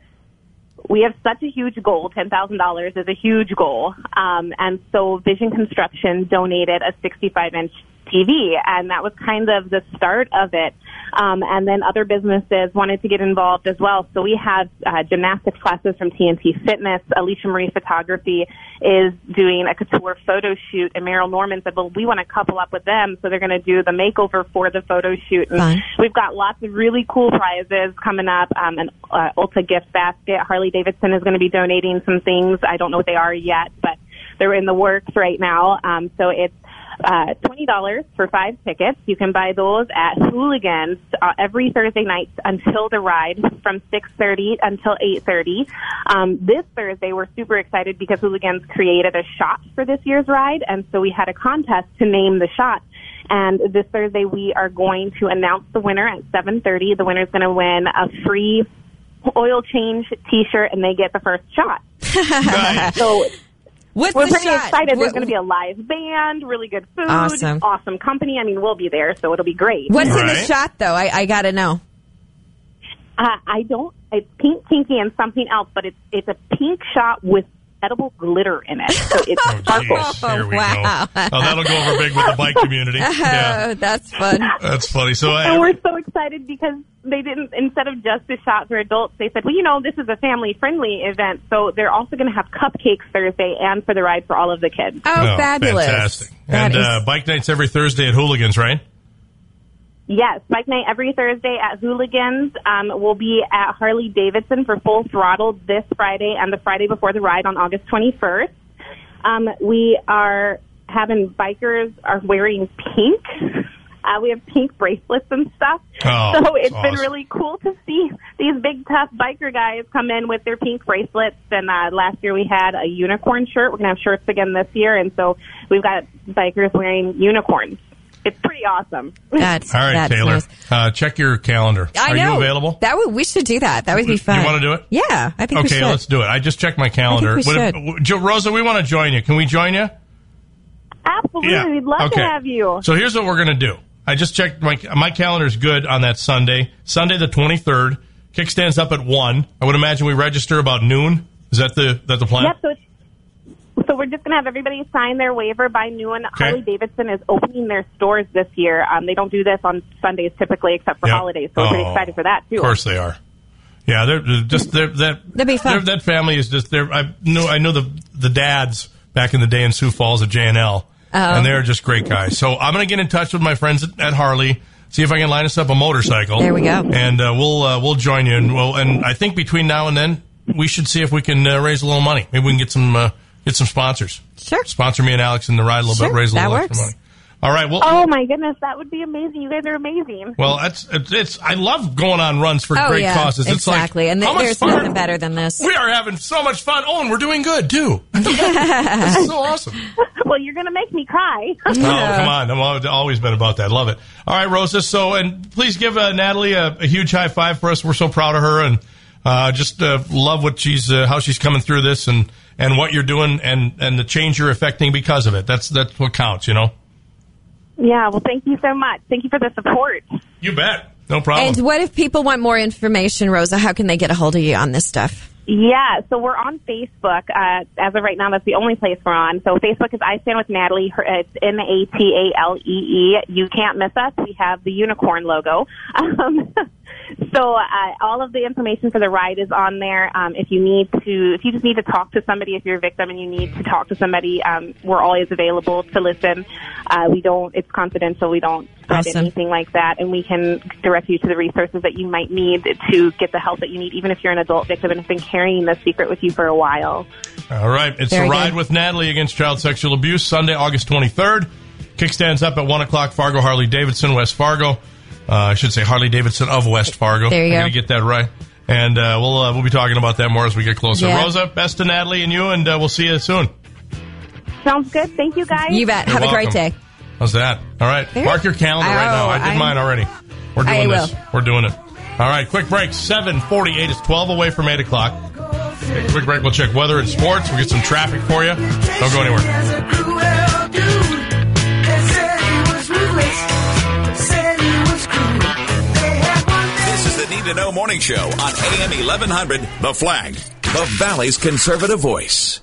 we have such a huge goal. ten thousand dollars is a huge goal. Um, and so Vision Construction donated a sixty-five inch T V, and that was kind of the start of it. Um, and then other businesses wanted to get involved as well. So we have uh, gymnastics classes from T N T Fitness. Alicia Marie Photography is doing a couture photo shoot, and Meryl Norman said, well, we want to couple up with them, so they're going to do the makeover for the photo shoot. And Fun. we've got lots of really cool prizes coming up. Um, an uh, Ulta gift basket. Harley Davidson is going to be donating some things. I don't know what they are yet, but they're in the works right now. Um, so it's Uh, twenty dollars for five tickets. You can buy those at Hooligans uh, every Thursday night until the ride from six thirty until eight thirty. Um, this Thursday, we're super excited because Hooligans created a shot for this year's ride, and so we had a contest to name the shot. And this Thursday, we are going to announce the winner at seven thirty. The winner's going to win a free oil change T-shirt, and they get the first shot. Nice. So What's we're the pretty shot? excited. There's What- going to be a live band, really good food, Awesome. awesome company. I mean, we'll be there, so it'll be great. What's in the Right. shot, though? I, I got to know. Uh, I don't. It's pink, kinky, and something else, but it's it's a pink shot with edible glitter in it, so it's Oh, sparkles. geez. Here we Wow. go. Oh, that'll go over big with the bike community. Yeah, Oh, that's fun. that's funny. So, And uh, we're so excited because they didn't, instead of just a shot for adults, they said, well, you know, this is a family-friendly event, so they're also going to have cupcakes Thursday and for the ride for all of the kids. Oh, no, fabulous. fantastic. That And is- uh, bike nights every Thursday at Hooligans, right? Yes, Bike Night every Thursday at Hooligans. Um, we'll be at Harley Davidson for Full Throttle this Friday and the Friday before the ride on August twenty-first. Um, we are having bikers are wearing pink. Uh, we have pink bracelets and stuff. Oh, so it's awesome. been really cool to see these big, tough biker guys come in with their pink bracelets. And uh, last year we had a unicorn shirt. We're going to have shirts again this year. And so we've got bikers wearing unicorns. It's pretty awesome. That's all right, that's Taylor. Nice. Uh, check your calendar. I Are know. you available? That would, we should do that. That would be fun. You want to do it? Yeah, I think we should. Okay, let's do it. I just checked my calendar. I think we What should. if- Jo- Rosa, we want to join you. Can we join you? Absolutely. Yeah. We'd love Okay. to have you. So here's what we're going to do. I just checked. My my calendar's good on that Sunday. Sunday the twenty-third. Kickstand's up at one. I would imagine we register about noon. Is that the that the plan? Yep, so, it's, so we're just going to have everybody sign their waiver by noon. Harley Davidson is opening their stores this year. Um, they don't do this on Sundays typically except for Yep. holidays, so we're pretty Oh, excited for that, too. Of course they are. Yeah, they're they're just they're, that That'd be fun. they're- that family is just there. I know I know the the dads back in the day in Sioux Falls at J and L, Oh. and they're just great guys. So I'm going to get in touch with my friends at, at Harley, see if I can line us up a motorcycle. There we go. And uh, we'll uh, we'll join you, and we'll and I think between now and then we should see if we can uh, raise a little money. Maybe we can get some uh, get some sponsors. Sure. Sponsor me and Alex in the ride a little Sure, bit, raise a that little works. extra money. All right. Well, Oh, my goodness. That would be amazing. You guys are amazing. well, it's, it's it's I love going on runs for Oh, great yeah, causes. It's exactly. like, and how th- much there's fun? nothing better than this. We are having so much fun. Oh, and we're doing good, too. This is so awesome. Well, you're going to make me cry. Oh, come on. I've al- always been about that. Love it. All right, Rosa. So, and please give uh, Natalie a, a huge high five for us. We're so proud of her, and uh, just uh, love what she's, uh, how she's coming through this, and, and what you're doing, and, and the change you're affecting because of it. That's that's what counts, you know. Yeah, well, thank you so much. Thank you for the support. You bet. No problem. And what if people want more information, Rosa? How can they get a hold of you on this stuff? Yeah, so we're on Facebook. Uh, as of right now, that's the only place we're on. So Facebook is I Stand With Natalie. Her, it's N A T A L E E. You can't miss us. We have the unicorn logo. Um, so uh, all of the information for the ride is on there. Um, if you need to, if you just need to talk to somebody, if you're a victim and you need to talk to somebody, um, we're always available to listen. Uh, we don't, it's confidential. We don't spread Awesome. anything like that. And we can direct you to the resources that you might need to get the help that you need, even if you're an adult victim and have been carrying this secret with you for a while. All right. It's Very the Ride good. with Natalie Against Child Sexual Abuse, Sunday, August twenty-third. Kickstand's up at one o'clock, Fargo, Harley Davidson, West Fargo. Uh, I should say Harley Davidson of West Fargo. There you I go. gotta get that right. And uh, we'll uh, we'll be talking about that more as we get closer. Yeah. Rosa, best to Natalie and you, and uh, we'll see you soon. Sounds good. Thank you, guys. You bet. You're Have a great welcome. day. How's that? All right. There. Mark your calendar right now. Oh, I did I'm- mine already. We're doing I this. will. We're doing it. All right. Quick break. seven forty-eight. It's twelve away from eight o'clock. Okay, quick break. We'll check weather and sports. We'll get some traffic for you. Don't go anywhere. This is the Need to Know Morning Show on A M eleven hundred, The Flag, the Valley's conservative voice.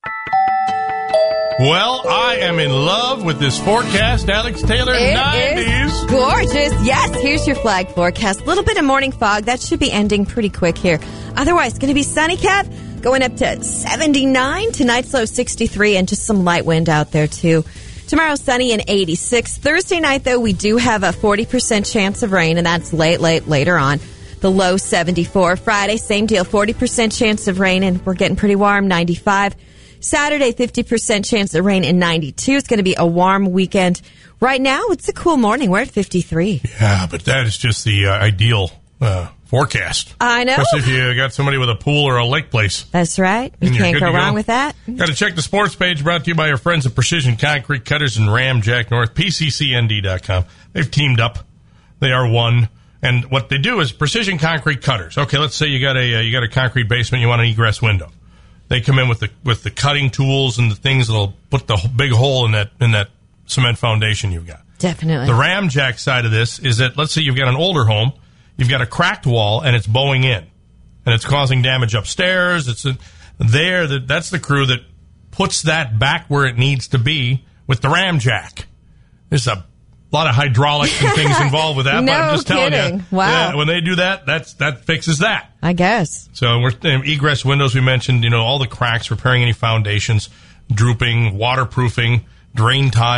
Well, I am in love with this forecast. Alex Taylor, It nineties. is gorgeous. Yes, here's your flag forecast. A little bit of morning fog. That should be ending pretty quick here. Otherwise, it's going to be sunny, Kev, going up to seventy-nine. Tonight's low sixty-three, and just some light wind out there, too. Tomorrow, sunny and eighty-six. Thursday night, though, we do have a forty percent chance of rain, and that's late, late, later on. The low seventy-four. Friday, same deal, forty percent chance of rain, and we're getting pretty warm, ninety-five. Saturday, fifty percent chance of rain and ninety-two. It's going to be a warm weekend. Right now, it's a cool morning. We're at fifty-three. Yeah, but that is just the uh, ideal uh, forecast. I know. Especially if you got somebody with a pool or a lake place. That's right. You And you're can't good go to wrong go. with that. Got to check the sports page brought to you by our friends at Precision Concrete Cutters and Ram Jack North, P C C N D dot com. They've teamed up. They are one. And what they do is Precision Concrete Cutters. Okay, let's say you got a uh, you got a concrete basement, you want an egress window. They come in with the with the cutting tools and the things that'll put the h- big hole in that in that cement foundation you've got. Definitely. The Ram Jack side of this is that let's say you've got an older home, you've got a cracked wall and it's bowing in, and it's causing damage upstairs. It's a, there that that's the crew that puts that back where it needs to be with the Ram Jack. There's a lot of hydraulics and things involved with that, but No I'm just telling kidding. you, Wow. yeah, when they do that, that's that fixes that. I guess. So we're um, egress windows. We mentioned, you know, all the cracks, repairing any foundations, drooping, waterproofing, drain tile.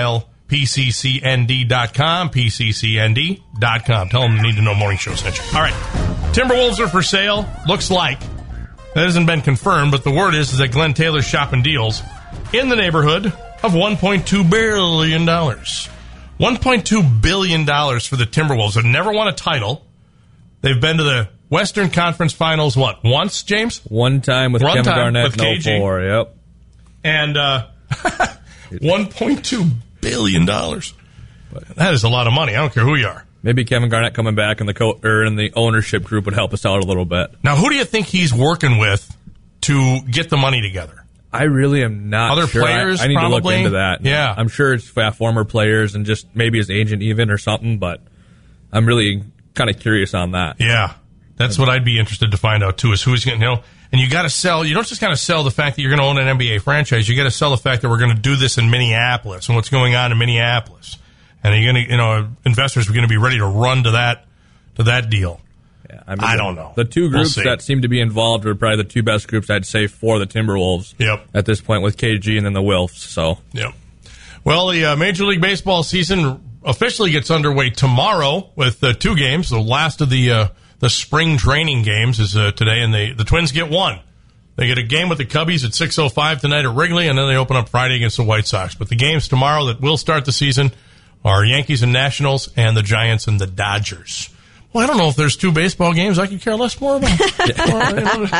P C C N D dot com, P C C N D dot com. Tell them the Need to Know Morning Show sent you. All right. Timberwolves are for sale. Looks like. That hasn't been confirmed, but the word is, is that Glenn Taylor's shopping deals in the neighborhood of one point two billion dollars. one point two billion dollars for the Timberwolves. They've never won a title. They've been to the Western Conference Finals, what, once, James? One time with One Kevin time Garnett with and K G. oh four, yep. And uh, one point two billion dollars. That is a lot of money. I don't care who you are. Maybe Kevin Garnett coming back and the co- or in the ownership group would help us out a little bit. Now, who do you think he's working with to get the money together? I really am not Other sure. players, I, I need probably? to look into that. Yeah. I'm sure it's uh, former players and just maybe his agent even or something, but I'm really kind of curious on that. Yeah. That's what I'd be interested to find out, too, is who's going to, you know, and you got to sell, you don't just kind of sell the fact that you're going to own an N B A franchise. You got to sell the fact that we're going to do this in Minneapolis and what's going on in Minneapolis. And you're going to, you know, investors are going to be ready to run to that, to that deal. Yeah, I, mean, I the, don't know. The two groups We'll that seem to be involved are probably the two best groups, I'd say, for the Timberwolves. Yep. At this point with K G and then the Wilfs, so. Yep. Well, the uh, Major League Baseball season officially gets underway tomorrow with uh, two games. The last of the uh, the spring training games is uh, today, and they, the Twins get one. They get a game with the Cubbies at six oh five tonight at Wrigley, and then they open up Friday against the White Sox. But the games tomorrow that will start the season are Yankees and Nationals and the Giants and the Dodgers. Well, I don't know if there's two baseball games I could care less more about. Well, you know,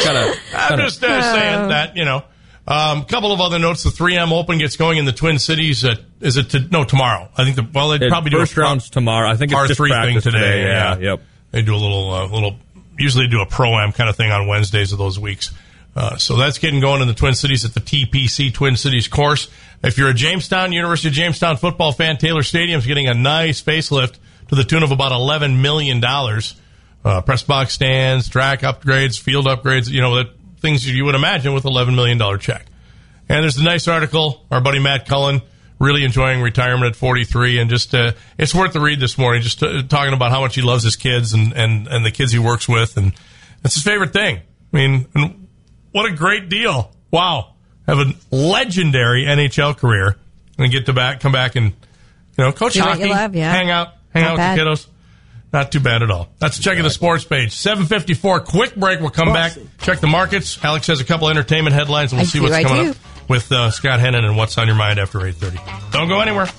I'm just uh, saying that, you know. A um, couple of other notes. The three M Open gets going in the Twin Cities. At, is it to, no tomorrow? I think the well they'd it, probably do first a round's tomorrow. I think it's par just three thing today. today. Yeah. yeah, yep. They do a little uh, little. Usually they do a pro-am kind of thing on Wednesdays of those weeks. Uh, so that's getting going in the Twin Cities at the T P C Twin Cities course. If you're a Jamestown, University of Jamestown football fan, Taylor Stadium's getting a nice facelift to the tune of about eleven million dollars. Uh, press box stands, track upgrades, field upgrades, you know, the things you would imagine with eleven million dollars check. And there's a nice article, our buddy Matt Cullen, really enjoying retirement at forty-three, and just, uh, it's worth the read this morning, just uh, talking about how much he loves his kids and, and, and the kids he works with, and it's his favorite thing. I mean, and what a great deal. Wow. Have a legendary N H L career and get to back, come back and, you know, coach Do what hockey, you love, yeah. hang out, hang Not out bad. with the kiddos. Not too bad at all. That's checking the sports page. seven fifty-four, quick break. We'll come back, check the markets. Alex has a couple entertainment headlines, and we'll I see do, what's I coming do. up with uh, Scott Hennon and what's on your mind after eight thirty. Don't go anywhere.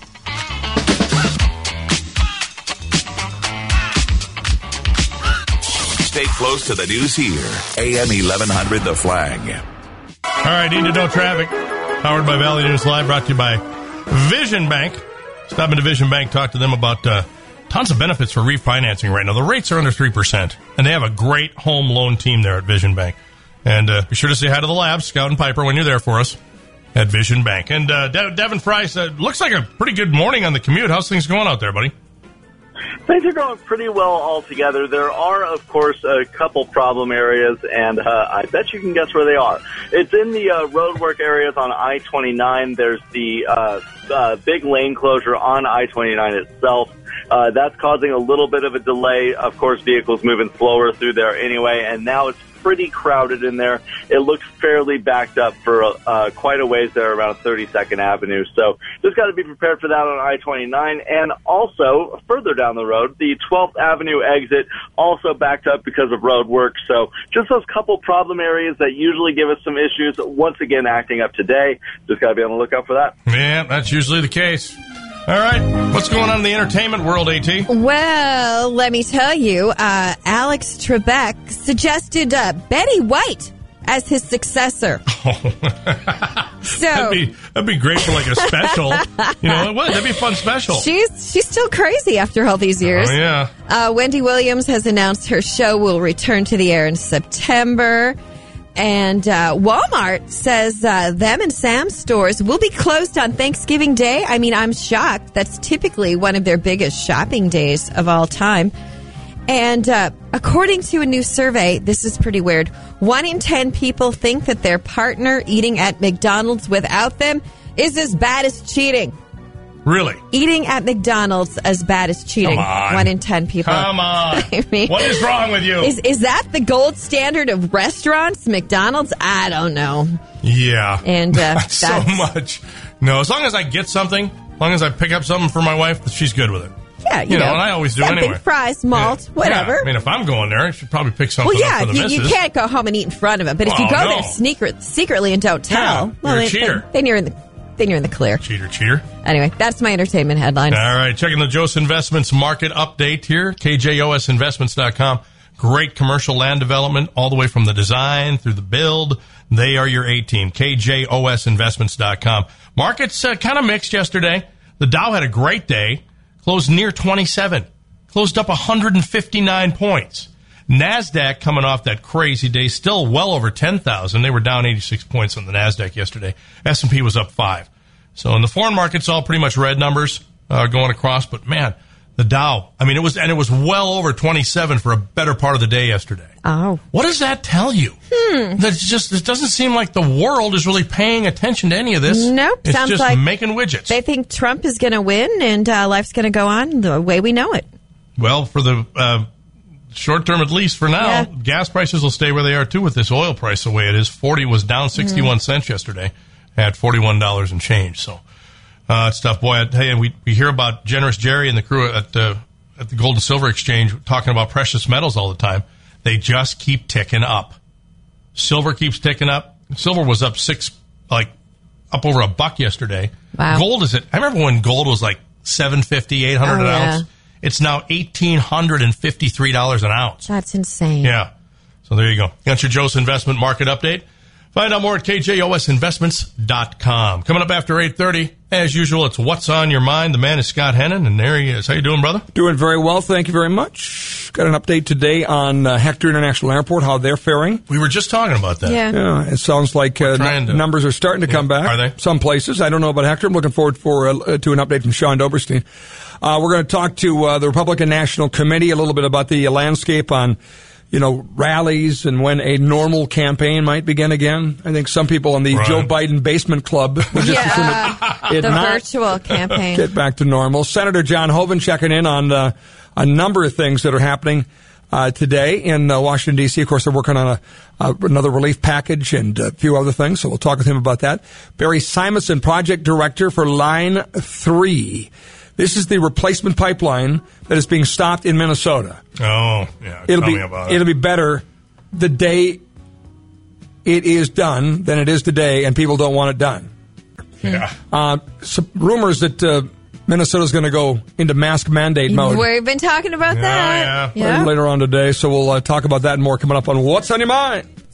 Stay close to the news here. A M eleven hundred The Flag. All right, need to know traffic. Powered by Valley News Live, brought to you by Vision Bank. Stop into Vision Bank, talk to them about uh, tons of benefits for refinancing right now. The rates are under three percent, and they have a great home loan team there at Vision Bank. And uh, be sure to say hi to the labs, Scout and Piper, when you're there for us at Vision Bank. And uh, De- Devin Fry said, looks like a pretty good morning on the commute. How's things going out there, buddy? Things are going pretty well altogether. There are, of course, a couple problem areas, and uh, I bet you can guess where they are. It's in the uh, roadwork areas on I twenty-nine. There's the uh, uh, big lane closure on I twenty-nine itself. Uh, that's causing a little bit of a delay. Of course, vehicles moving slower through there anyway, and now it's pretty crowded in there. It looks fairly backed up for uh, quite a ways there around thirty-second Avenue. So just got to be prepared for that on I twenty-nine. And also, further down the road, the twelfth Avenue exit also backed up because of road work. So just those couple problem areas that usually give us some issues, once again acting up today. Just got to be on the lookout for that. Yeah, that's usually the case. All right, what's going on in the entertainment world, AT? Well, let me tell you, uh, Alex Trebek suggested uh, Betty White as his successor. Oh. So that'd be that'd be great for like a special. You know, it would. That'd be a fun special. She's she's still crazy after all these years. Oh yeah. Uh, Wendy Williams has announced her show will return to the air in September. And uh, Walmart says uh, them and Sam's stores will be closed on Thanksgiving Day. I mean, I'm shocked. That's typically one of their biggest shopping days of all time. And uh, according to a new survey, this is pretty weird. One in ten people think that their partner eating at McDonald's without them is as bad as cheating. Really? Eating at McDonald's as bad as cheating. Come on. One in ten people. Come on. I mean, what is wrong with you? Is is that the gold standard of restaurants? McDonald's? I don't know. Yeah. And uh, Not so that's, much. No, as long as I get something As long as I pick up something for my wife, she's good with it. Yeah, you, you know, know, and I always do something, anyway. Fries, malt, yeah. whatever. Yeah. I mean, if I'm going there, I should probably pick something well, yeah, up for the you, you missus. can't go home and eat in front of it. But if well, you go no. there sneaker, secretly and don't tell, yeah, well, you're a then, cheater. Then, then you're in the then you're in the clear. Cheater, cheater. Anyway, that's my entertainment headlines. All right, checking the Jost Investments market update here, K J O S investments dot com. Great commercial land development all the way from the design through the build. They are your A-team, K J O S investments dot com. Markets uh, kind of mixed yesterday. The Dow had a great day, closed near twenty-seven, closed up one hundred fifty-nine points. NASDAQ coming off that crazy day, still well over ten thousand. They were down eighty-six points on the NASDAQ yesterday. S and P was up five. So in the foreign markets, all pretty much red numbers uh, going across. But, man, the Dow, I mean, it was, and it was well over twenty-seven for a better part of the day yesterday. Oh. What does that tell you? Hmm. That's just, it doesn't seem like the world is really paying attention to any of this. Nope. It's Sounds just like making widgets. They think Trump is going to win and uh, life's going to go on the way we know it. Well, for the uh, short term, at least for now, Yeah. gas prices will stay where they are, too, with this oil price the way it is. forty was down sixty-one mm. cents yesterday at forty-one dollars and change. So, uh, it's tough. Boy, I tell you, we, we hear about Generous Jerry and the crew at, uh, at the Gold and Silver Exchange talking about precious metals all the time. They just keep ticking up. Silver keeps ticking up. Silver was up six, like, up over a buck yesterday. Wow. Gold is at, I remember when gold was like seven fifty, eight hundred oh, an yeah. ounce. It's now one thousand eight hundred fifty-three dollars an ounce. That's insane. Yeah. So there you go. Got your Jost Investment Market Update. Find out more at K J O S investments dot com. Coming up after eight thirty, as usual, it's What's on Your Mind. The man is Scott Hennon, and there he is. How you doing, brother? Doing very well. Thank you very much. Got an update today on uh, Hector International Airport, how they're faring. We were just talking about that. Yeah. Yeah, it sounds like uh, n- to, numbers are starting to yeah, come back. Are they? Some places. I don't know about Hector. I'm looking forward for uh, to an update from Sean Doberstein. Uh, we're going to talk to uh, the Republican National Committee a little bit about the landscape on, you know, rallies and when a normal campaign might begin again. I think some people on the right. Joe Biden basement club would just yeah, assume it, it the not virtual campaign. Get back to normal. Senator John Hoeven checking in on uh, a number of things that are happening uh, today in uh, Washington, D C. Of course, they're working on a, uh, another relief package and a few other things, so we'll talk with him about that. Barry Simonson, project director for Line three. This is the replacement pipeline that is being stopped in Minnesota. Oh, yeah. It'll tell be me about it. it'll be better the day it is done than it is today, and people don't want it done. Yeah. Uh, some rumors that uh, Minnesota's going to go into mask mandate mode. We've been talking about Yeah, that. yeah. Yeah. Later on today, so we'll uh, talk about that and more coming up on What's on Your Mind.